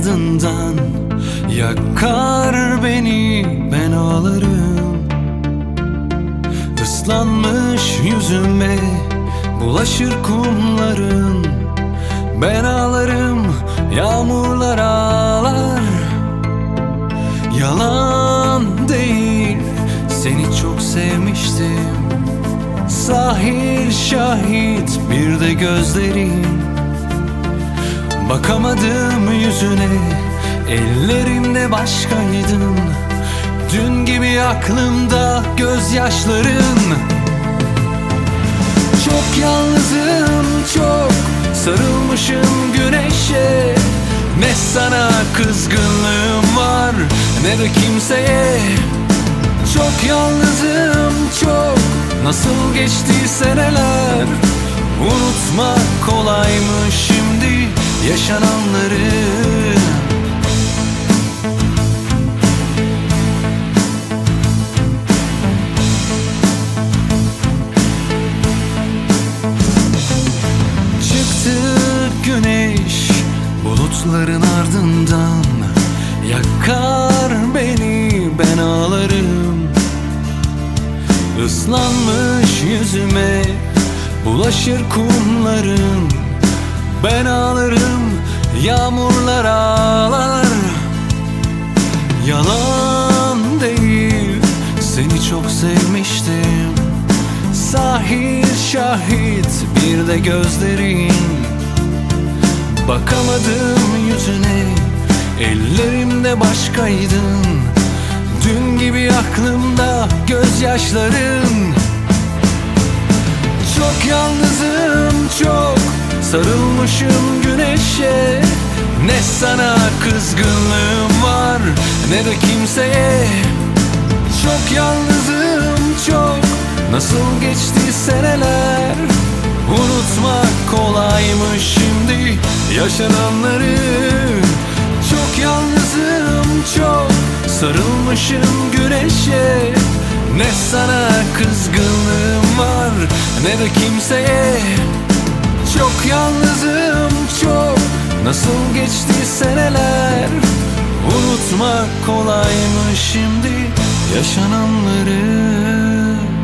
ardından yakar beni, ben ağlarım. Islanmış yüzüme bulaşır kumların, ben ağlarım, yağmurlar ağlar. Yalan değil, seni çok sevmiştim. Sahil şahit, bir de gözlerin. Bakamadım yüzüne, ellerimde başkaydın. Dün gibi aklımda gözyaşların. Çok yalnızım, çok sarılmışım güneşe. Ne sana kızgınlığım var, ne de kimseye. Çok yalnızım, çok. Nasıl geçti seneler, unutmak kolay mı şimdi yaşananları? Çıktı güneş bulutların ardından, yakar beni, ben ağlarım. Islanmış yüzüme bulaşır kumların, ben ağlarım, yağmurlar ağlar. Yalan değil, seni çok sevmiştim. Sahil şahit, bir de gözlerin. Bakamadım yüzüne, ellerimde başkaydın. Dün gibi aklımda gözyaşların. Çok yalnızım, çok sarılmışım güneşe. Ne sana kızgınlığım var, ne de kimseye. Çok yalnızım, çok. Nasıl geçti seneler, unutmak kolay mı şimdi yaşananları? Çok yalnızım, çok sarılmışım güneşe. Ne sana kızgınlığım var, ne de kimseye. Çok yalnızım, çok. Nasıl geçti seneler, unutmak kolay mı şimdi yaşananları?